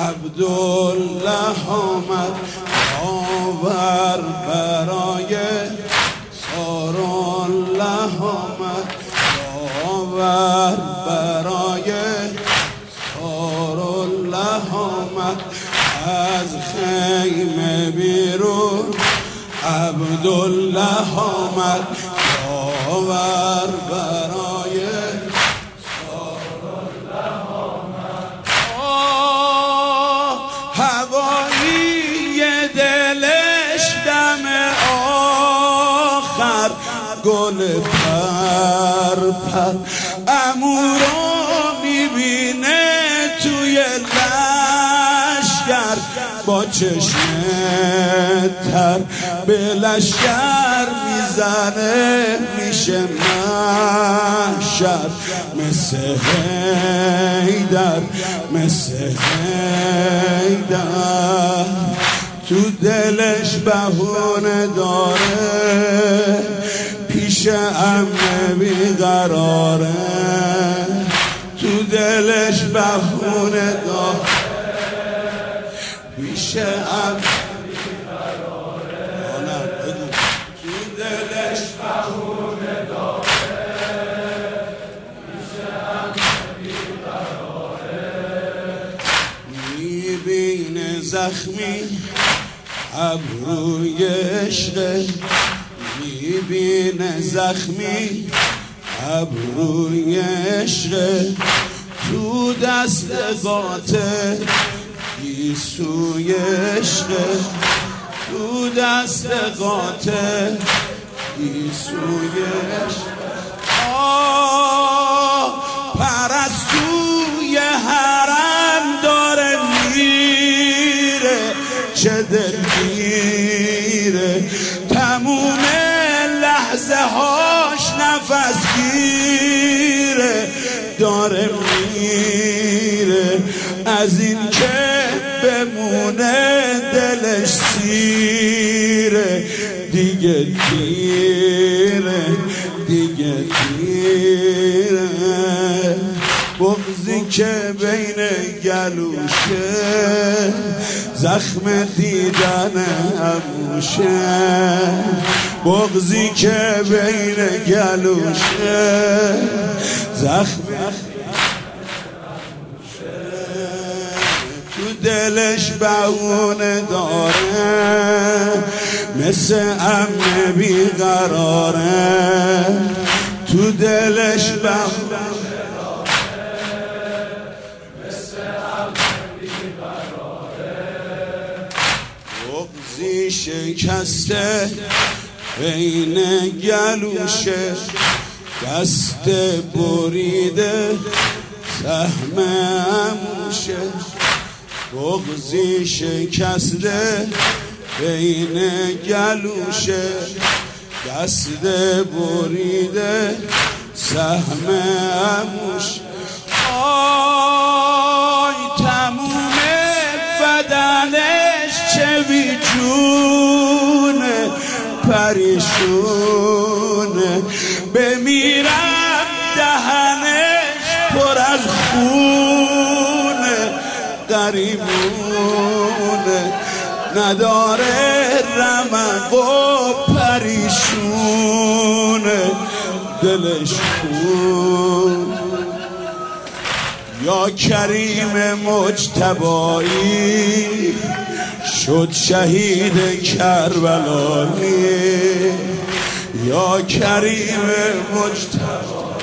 عبدالله آمد آور برای سارالله آمد آور برای سارالله آمد از خیمه بیرون عبدالله آمد آور برای سارالله آمد هوایی دلش دم آخر گل پر پر عمو رو میبینه توی لشگر با چشم تر به لشگر میزنه میشه محشر مثل حیدر مثل حیدر تو دلش بهونه داره پیش امن بیقراره تو دلش بهونه داره پیش امن بیقراره تو دلش بهونه داره پیش امن بیقراره میبینه زخمی ابروی عشقه میبینه زخمی ابروی عشقه تو دست قاطع گیسوی عشقه تو دست قاطع گیسوی عشقه پرستوی حرم داره میره چه دلگیره تموم لحظه هاش نفس گیره داره میره از این که بمونه دلش سیره دیگه دیره دیگه دیره بغضی که بین گلوشه زخم دیدن عموشه بغضی که بین گلوشه زخم تو دلش بهونه داره مثل امن بیقراره تو دلش بهونه شکسته بین گلوشه دست بریده سهم عموشه بغضی شکسته بین گلوشه دست بریده سهم عموشه آی تموم بدنش چه بیجونه پریشونه بمیرم دهنش پر از خونه غریبونه نداره رمق و پریشونه دلش خون یا کریم مجتبایی شد شهید کربلایی یا کریم مجتبایی